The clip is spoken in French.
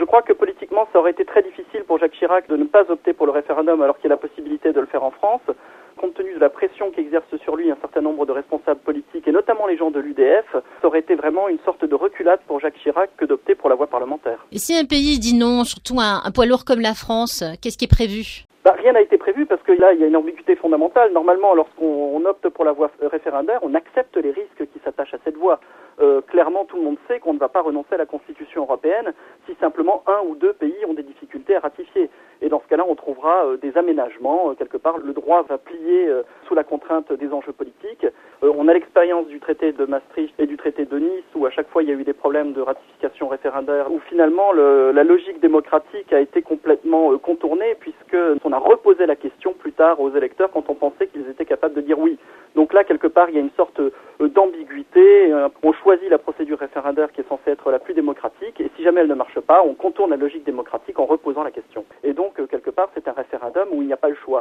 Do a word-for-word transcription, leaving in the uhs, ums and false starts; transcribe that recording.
crois que politiquement, ça aurait été très difficile pour Jacques Chirac de ne pas opter pour le référendum alors qu'il y a la possibilité de le faire en France. Compte tenu de la pression qu'exerce sur lui un certain nombre de responsables politiques, et notamment les gens de l'U D F, ça aurait été vraiment une sorte de reculade pour Jacques Chirac que d'opter pour la voie parlementaire. Et si un pays dit non, surtout un, un poids lourd comme la France, qu'est-ce qui est prévu ? Bah, rien n'a été prévu parce que là, il y a une ambiguïté fondamentale. Normalement, lorsqu'on on opte pour la voie référendaire, on accepte les risques qui s'attachent à cette voie. Euh, clairement, tout le monde sait qu'on ne va pas renoncer à la Constitution européenne si simplement un ou deux pays ont des difficultés à ratifier. Et dans ce cas-là, on trouvera euh, des aménagements. Euh, quelque part, le droit va plier euh, sous la contrainte des enjeux politiques. Euh, on a l'expérience du traité de Maastricht et du traité de Nice, où à chaque fois, il y a eu des problèmes de ratification référendaire, où finalement, le, la logique démocratique a été complètement euh, contournée, puisqu'on a reposé la question plus tard aux électeurs quand on pensait qu'ils étaient capables de dire oui. Donc là, quelque part, il y a une sorte euh, d'ambiguïté. Euh, on choisit la procédure référendaire qui est censée être la plus démocratique, et si jamais elle ne marche pas, on contourne la logique démocratique en reposant la question. Et donc, euh, quelque part, c'est un référendum où il n'y a pas le choix.